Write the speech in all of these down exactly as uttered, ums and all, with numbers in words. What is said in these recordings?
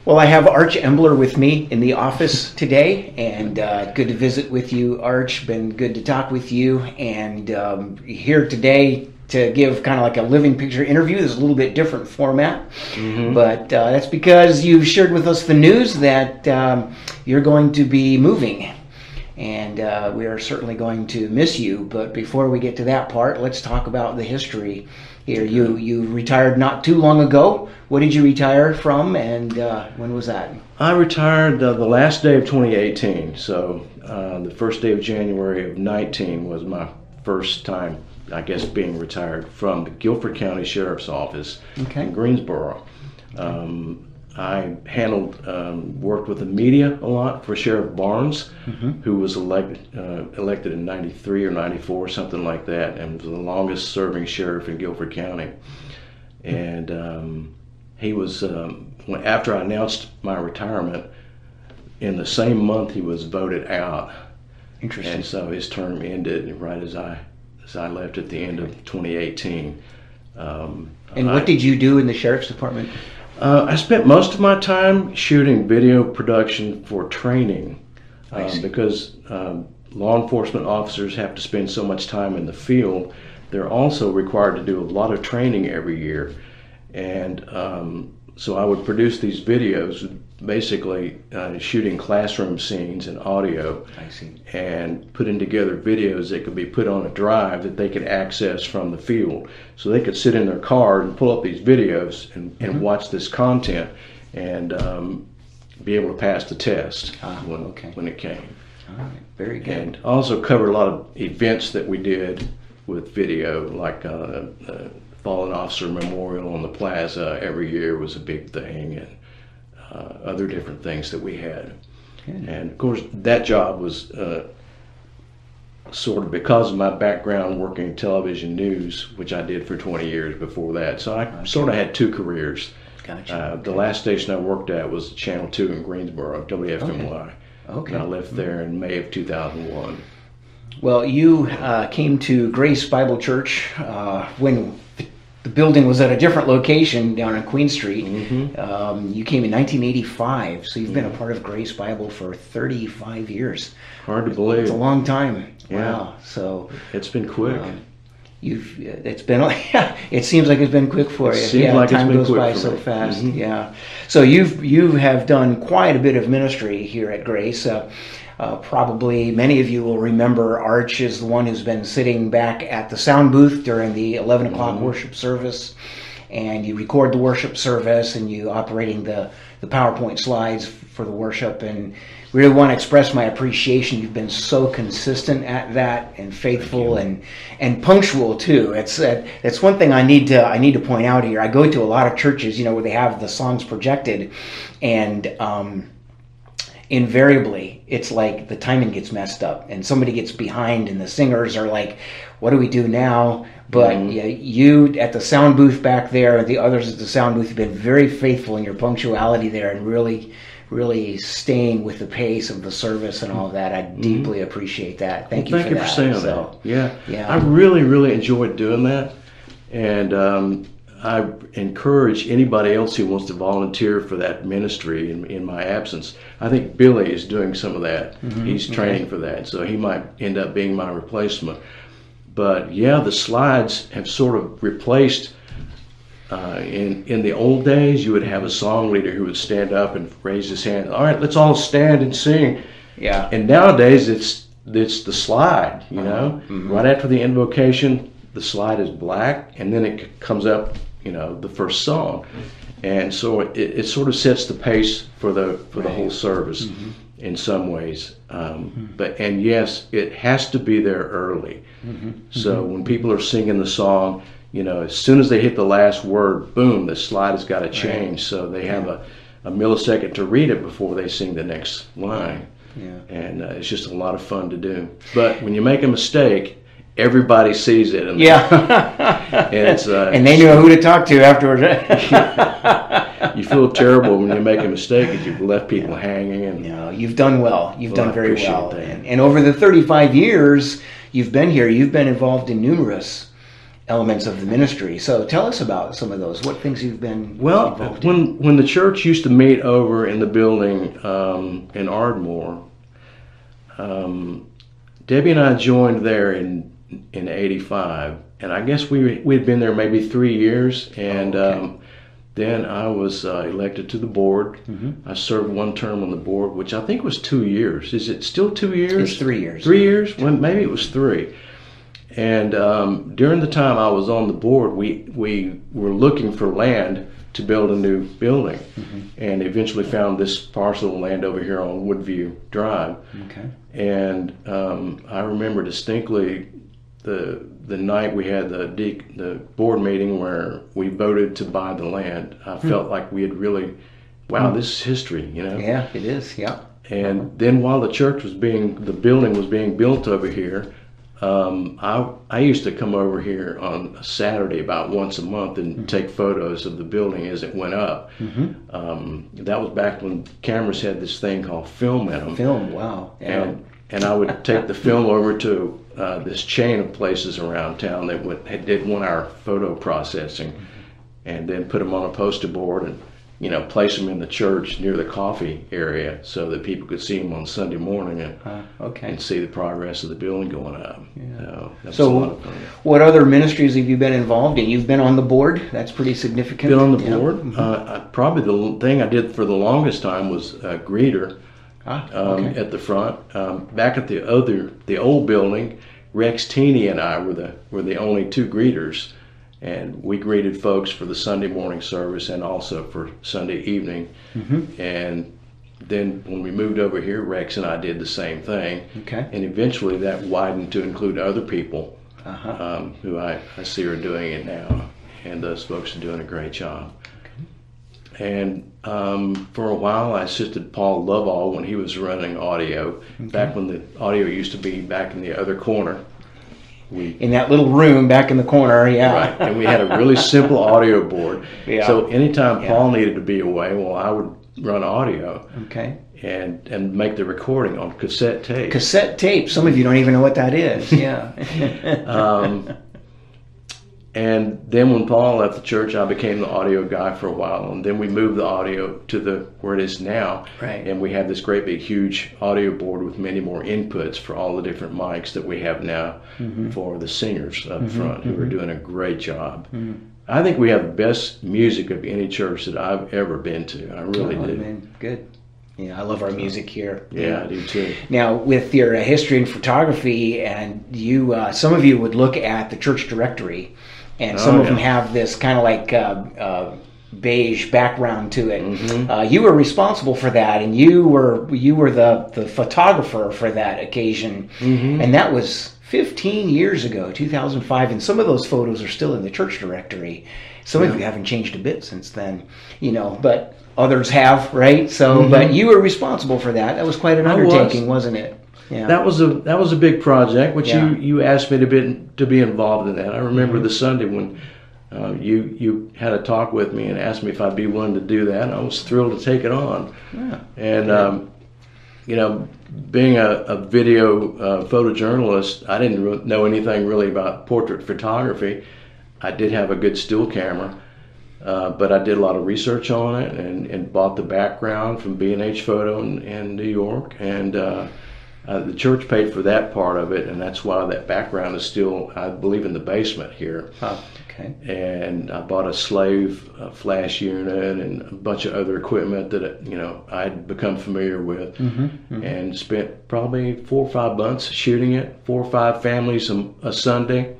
Well, I have Arch Embler with me in the office today, and uh, good to visit with you, Arch. Been good to talk with you, and um, here today to give kind of like a living picture interview. There's a little bit different format, mm-hmm. but uh, that's because you've shared with us the news that um, you're going to be moving, and uh, we are certainly going to miss you. But before we get to that part, let's talk about the history here. You you retired not too long ago. What did you retire from, and uh, when was that? I retired uh, the last day of twenty eighteen. So uh, the first day of January of nineteen was my first time, I guess, being retired from the Guilford County Sheriff's Office okay. in Greensboro. Um, I handled, um, worked with the media a lot for Sheriff Barnes, mm-hmm. who was elected uh, elected in ninety-three or ninety-four, something like that, and was the longest serving sheriff in Guilford County. And um, he was, um, after I announced my retirement, in the same month he was voted out. Interesting. And so his term ended right as I as I left at the end of twenty eighteen. Um, and what I, did you do in the Sheriff's Department? Uh, I spent most of my time shooting video production for training um, because um, law enforcement officers have to spend so much time in the field. They're also required to do a lot of training every year, and um, so I would produce these videos, basically uh, shooting classroom scenes and audio, I see. and putting together videos that could be put on a drive that they could access from the field. So they could sit in their car and pull up these videos and, mm-hmm. and watch this content and um, be able to pass the test ah, when, okay. when it came. All right, very good. And also covered a lot of events that we did with video, like uh, uh, Fallen Officer Memorial on the Plaza every year was a big thing, and uh, other different things that we had. Good. And of course that job was uh, sort of because of my background working television news, which I did for twenty years before that. So I okay. sort of had two careers. Gotcha. Uh, okay. The last station I worked at was Channel two in Greensboro, W F M Y. Okay. okay. And I left there in May of two thousand one. Well, you uh, came to Grace Bible Church uh, when the building was at a different location down on Queen Street. Mm-hmm. Um, you came in nineteen eighty-five, so you've mm-hmm. been a part of Grace Bible for thirty-five years. Hard to believe. It's a long time. Yeah. Wow. So it's been quick. Um, you've it's been it seems like it's been quick for it you. Seems yeah, like time it's been goes quick by for so me. fast. Mm-hmm. Yeah. So you've you have done quite a bit of ministry here at Grace. Uh, Uh, probably many of you will remember Arch is the one who's been sitting back at the sound booth during the eleven o'clock mm-hmm. worship service, and you record the worship service, and you operating the, the PowerPoint slides for the worship, and really want to express my appreciation. You've been so consistent at that, and faithful, and and punctual too. It's uh, it's one thing I need to I need to point out here. I go to a lot of churches, you know, where they have the songs projected, and um, invariably it's like the timing gets messed up and somebody gets behind and the singers are like, what do we do now? But mm-hmm. yeah, you at the sound booth back there and the others at the sound booth have been very faithful in your punctuality there and really really staying with the pace of the service and all of that. I mm-hmm. deeply appreciate that. Thank well, you thank for you that. for saying so, that. Yeah. yeah I really really enjoyed doing that, and um I encourage anybody else who wants to volunteer for that ministry in, in my absence. I think Billy is doing some of that. Mm-hmm. He's training okay. for that, so he might end up being my replacement. But yeah, the slides have sort of replaced, uh, in, in the old days, you would have a song leader who would stand up and raise his hand. All right, let's all stand and sing. Yeah. And nowadays, it's, it's the slide, you uh-huh. know. Mm-hmm. Right after the invocation, the slide is black, and then it comes up, you know, the first song, and so it, it sort of sets the pace for the for right. the whole service mm-hmm. in some ways. Um, mm-hmm. But and yes, it has to be there early. Mm-hmm. So mm-hmm. when people are singing the song, you know, as soon as they hit the last word, boom, the slide has got to change. Right. So they have a, a millisecond to read it before they sing the next line. Yeah. And uh, it's just a lot of fun to do. But when you make a mistake, everybody sees it, and yeah, and, it's, uh, and they know who to talk to afterwards. You feel terrible when you make a mistake because you've left people yeah. hanging. And no, you've done well. You've well, done very well. That. And, and over the thirty-five years you've been here, you've been involved in numerous elements of the ministry. So tell us about some of those. What things you've been Well, involved when in? when the church used to meet over in the building um, in Ardmore, um, Debbie and I joined there in in eighty-five, and I guess we we'd been there maybe three years, and. Oh, okay. um, Then I was uh, elected to the board. Mm-hmm. I served one term on the board, which I think was two years. Is it still two years? It's three years. Three years? Well, maybe it was three. And um, during the time I was on the board, we we were looking for land to build a new building, Mm-hmm. and eventually found this parcel of land over here on Woodview Drive. Okay. And um, I remember distinctly the the night we had the de- the board meeting where we voted to buy the land. I Hmm. felt like we had really, wow, this is history, you know. Yeah, it is. Yeah. And then while the church was being, the building was being built over here, um, I I used to come over here on a Saturday about once a month and Mm-hmm. take photos of the building as it went up. Mm-hmm. Um, that was back when cameras had this thing called film in them. Film. Wow. Yeah. And and I would take the film over to uh, this chain of places around town that would, did one-hour photo processing, and then put them on a poster board and, you know, place them in the church near the coffee area so that people could see them on Sunday morning and, Uh, okay. and see the progress of the building going up. Yeah. So that was So, a lot of fun. what other ministries have you been involved in? You've been on the board. That's pretty significant. Been on the Yeah. board. Uh, I, probably the thing I did for the longest time was uh, greeter. Ah, Um, okay. at the front. Um, back at the other, the old building, Rex Teeney and I were the were the only two greeters, and we greeted folks for the Sunday morning service and also for Sunday evening. Mm-hmm. And then when we moved over here, Rex and I did the same thing, Okay. and eventually that widened to include other people Uh-huh. um, who I, I see are doing it now, and those folks are doing a great job. And um, for a while, I assisted Paul Lovall when he was running audio. Back when the audio used to be back in the other corner. We In that little room back in the corner. Yeah. right, and we had a really simple audio board. Yeah. So anytime Yeah. Paul needed to be away, well, I would run audio Okay. and and make the recording on cassette tape. Cassette tape. Some of you don't even know what that is. Yeah. Um, and then when Paul left the church, I became the audio guy for a while, and then we moved the audio to the where it is now. Right. And we have this great big huge audio board with many more inputs for all the different mics that we have now Mm-hmm. for the singers up Mm-hmm, front, who are doing a great job. Mm-hmm. I think we have the best music of any church that I've ever been to. I really Oh, do. man, good. Yeah, I love our music here. Yeah, I do too. Now, with your uh, history in photography, and you, uh, some of you would look at the church directory, and some Oh, of them yeah. have this kind of like uh, uh, beige background to it. Mhm. Uh, you were responsible for that, and you were you were the the photographer for that occasion, Mhm. and that was fifteen years ago, two thousand five, and some of those photos are still in the church directory. Some of Yeah. you haven't changed a bit since then, you know, but others have, right? So, Mhm. but you were responsible for that. That was quite an I was. undertaking, wasn't it? Yeah. That was a that was a big project, which Yeah. you, you asked me to be to be involved in that. I remember Mhm. the Sunday when uh, you you had a talk with me and asked me if I'd be willing to do that. I was thrilled to take it on, Yeah. and um, you know, being a, a video uh, photojournalist, I didn't re- know anything really about portrait photography. I did have a good still camera, uh, but I did a lot of research on it and, and bought the background from B and H Photo in, in New York, and uh, uh, the church paid for that part of it, and that's why that background is still, I believe, in the basement here. Oh, okay. And I bought a slave uh, flash unit and a bunch of other equipment that you know I'd become familiar with, Mm-hmm. Mm-hmm. and spent probably four or five months shooting it, four or five families a, a Sunday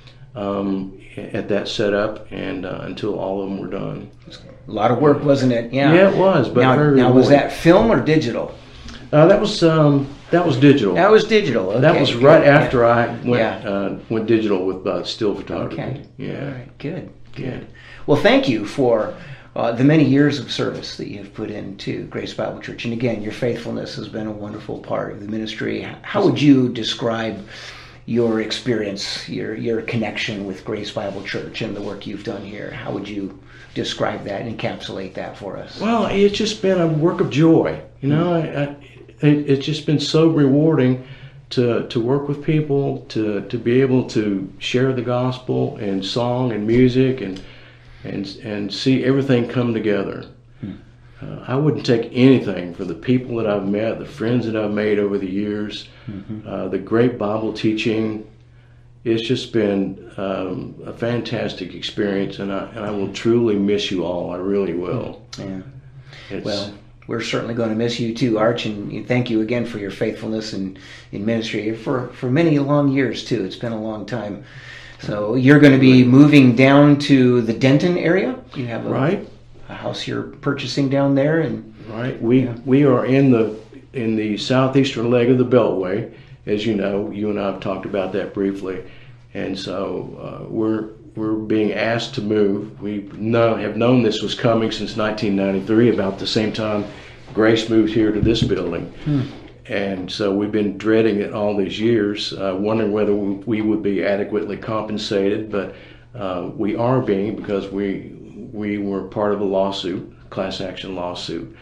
um, at that setup, and uh, until all of them were done. A lot of work, wasn't it? Yeah. Yeah, it was. But now, very now was rewarding. that film or digital? Uh, that was um, that was digital. That was digital. Okay. That was right good. after I went Yeah. uh, went digital with uh, still photography. Okay. Yeah. All right. Good. Good. Yeah. Well, thank you for uh, the many years of service that you have put into Grace Bible Church, and again, your faithfulness has been a wonderful part of the ministry. How would you describe your experience, your your connection with Grace Bible Church and the work you've done here? How would you describe that, encapsulate that for us? Well, it's just been a work of joy. You know, I, I, it, it's just been so rewarding to to work with people, to to be able to share the gospel in song and music, and and and see everything come together. Hmm. Uh, I wouldn't take anything for the people that I've met, the friends that I've made over the years, mm-hmm. uh, the great Bible teaching. It's just been um, a fantastic experience, and I and I will truly miss you all. I really will. Yeah. It's, well, we're certainly going to miss you too, Arch, and thank you again for your faithfulness in, in ministry for, for many long years too. It's been a long time. So you're going to be moving down to the Denton area? You have a, right. a house you're purchasing down there, and right. We yeah. we are in the in the southeastern leg of the Beltway, as you know. You and I have talked about that briefly, and so uh, we're. We're being asked to move. We know, have known this was coming since nineteen ninety-three, about the same time Grace moved here to this building. Hmm. And so we've been dreading it all these years, uh, wondering whether we would be adequately compensated, but uh, we are being, because we we were part of a lawsuit, class action lawsuit.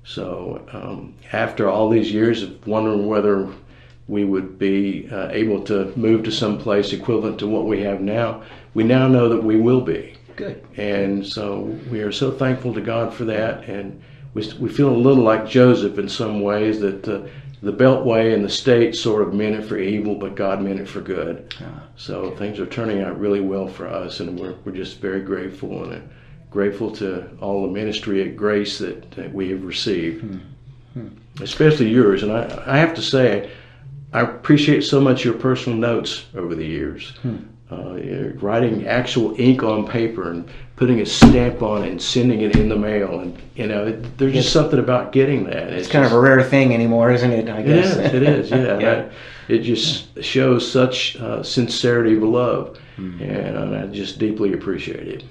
So um, after all these years of wondering whether we would be uh, able to move to some place equivalent to what we have now, we now know that we will be. Good. And so we are so thankful to God for that, and we, we feel a little like Joseph in some ways, that uh, the Beltway and the state sort of meant it for evil, but God meant it for good. Ah, so okay. Things are turning out really well for us, and we're, we're just very grateful, and uh, grateful to all the ministry at Grace that, that we have received, hmm. Hmm. especially yours. And I, I have to say, I appreciate so much your personal notes over the years. Hmm. Uh, writing actual ink on paper and putting a stamp on it and sending it in the mail, and you know, it, there's just something about getting that. It's, it's kind just, of a rare thing anymore, isn't it? I guess it is. It is. Yeah. yeah. I, it just shows such uh, sincerity of love, hmm. and I just deeply appreciate it.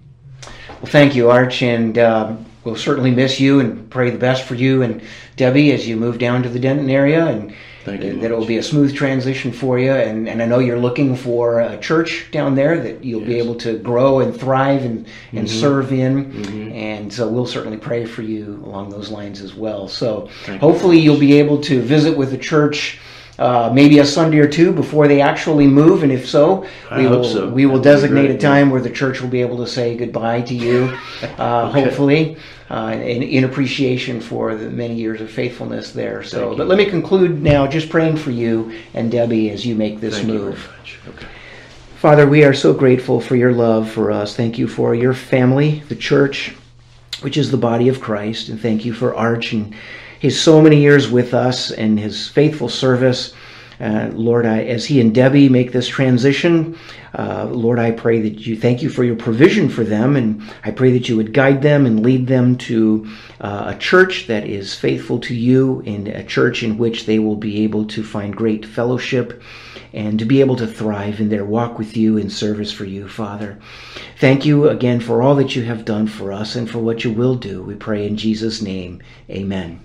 Well, thank you, Arch, and uh, we'll certainly miss you and pray the best for you and Debbie as you move down to the Denton area, and Thank you that it will be a smooth transition for you. And, and I know you're looking for a church down there that you'll yes. be able to grow and thrive and, and mm-hmm. serve in. Mm-hmm. And so we'll certainly pray for you along those lines as well. So Thank hopefully you. You'll be able to visit with the church uh, maybe a Sunday or two before they actually move. And if so, I we hope will so. we will designate a time where the church will be able to say goodbye to you, uh, okay. hopefully. Uh, in, in appreciation for the many years of faithfulness there. So, but let me conclude now just praying for you and Debbie as you make this Thank move. You very much. Okay. Father, we are so grateful for your love for us. Thank you for your family, the church, which is the body of Christ. And thank you for Arch and his so many years with us and his faithful service. Uh, Lord, I, as he and Debbie make this transition, uh, Lord, I pray that you thank you for your provision for them, and I pray that you would guide them and lead them to uh, a church that is faithful to you, and a church in which they will be able to find great fellowship and to be able to thrive in their walk with you in service for you, Father. Thank you again for all that you have done for us and for what you will do. We pray in Jesus' name. Amen.